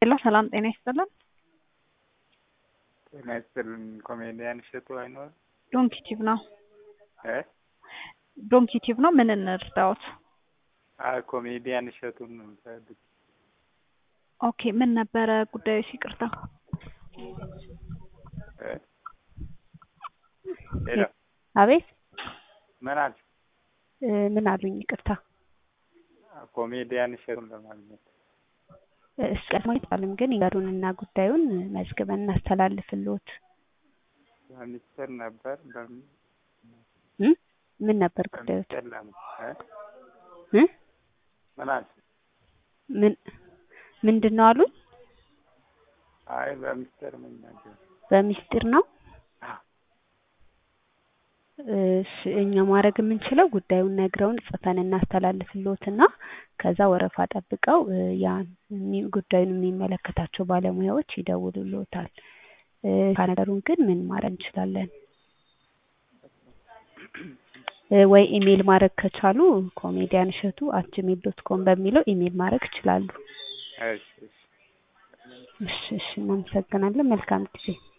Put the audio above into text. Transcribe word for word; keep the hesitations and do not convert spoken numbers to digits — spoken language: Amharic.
ሄሎ ሰላም ጤና ይስጥልን። ጤና ይስጥልን። ኮሜዲያን እሸቱ አይኖር? ዶንኪ ቲዩብ ነው። እ ዶንኪ ቲዩብ ነው። ምን እንርዳዎት? አይ ኮሜዲያን እሸቱን ነው የምፈልግ። ኦኬ ምን ነበረ ጉዳዩ? ይቅርታ። እ ሄሎ አቤት ምን አልሽ? ምን አሉኝ? ይቅርታ። ኮሜዲያን እሸቱን ለማግኘት እሱ ቀድሞኝ ባልም ግን ይገሩንና ጉዳዩን መዝግበን እናስተላልፍልዎት። ሚኒስትር ነበር በምን እ ምን ነበር ጉዳዩ? እ እ ምን አልሽ? ምን ምንድነው አሉኝ? አይ በሚስጥር ምን ነገር በሚስጥር ነው። እሺ እኛ ማድረግ የምንችለው ጉዳዩን ነግረውን ጽፈን እናስተላልፍልዎትና ከዛ ወረፋ ጠብቀው ያን ጉዳዩን የሚመለከታቸው ባለሙያዎች ይደውሉልዎታል። ካነገሩን ግን ምን ማድረግ እንችላለን? ወይ ኢሜል ማድረግ ከቻሉ ኮሜዲያን እሸቱ አት ጂሜል ዶት ኮም በሚለው ኢሜል ማድረግ ይችላሉ። እሺ እሺ እሺ እናመሰግናለን። መልካም ጊዜ